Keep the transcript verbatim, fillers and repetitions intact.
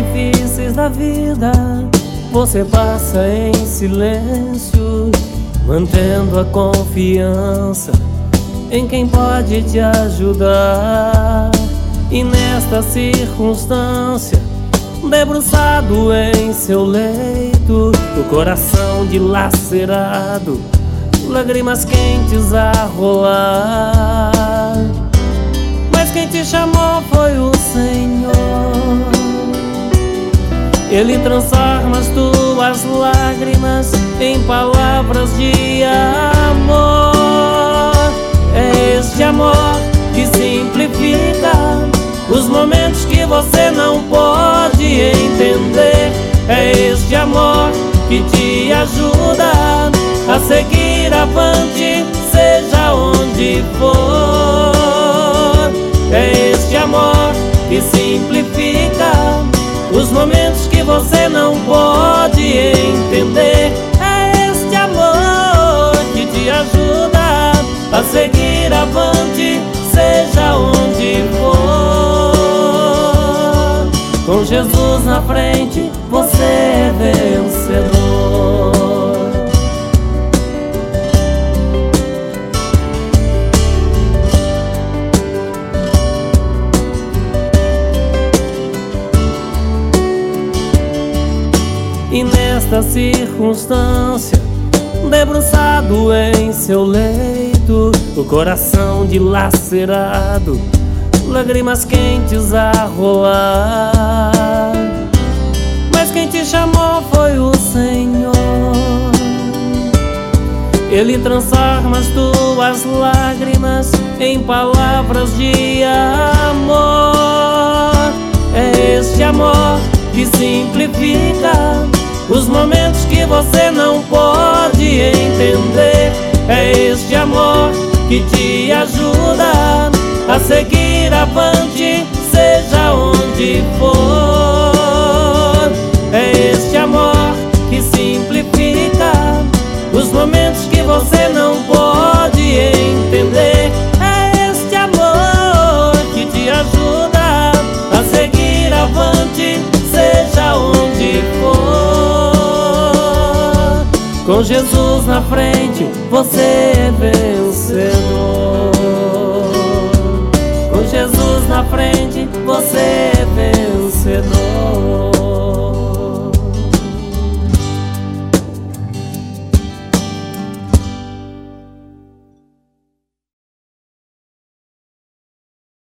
difíceis da vida você passa em silêncio, mantendo a confiança em quem pode te ajudar. E nesta circunstância, debruçado em seu leito, o coração dilacerado, lágrimas quentes a rolar, mas quem te chamou foi o Senhor. Ele transforma as tuas lágrimas em palavras de amor. É este amor que simplifica os momentos que você não pode entender. É este amor que te ajuda a seguir avante, seja onde for. É este amor que simplifica os momentos que você não pode entender. É este amor que te ajuda a seguir avante, seja onde for. Com Jesus na frente, você é vencedor. E nesta circunstância, debruçado em seu leito, o coração dilacerado, lágrimas quentes a rolar, mas quem te chamou foi o Senhor. Ele transforma as tuas lágrimas em palavras de amor. É este amor que simplifica os momentos que você não pode entender. É este amor que te ajuda a seguir avante, seja onde for. É este amor que simplifica os momentos que você não pode entender. É este amor que te ajuda a seguir avante, seja onde for. Com Jesus na frente, você é vencedor. Com Jesus na frente, você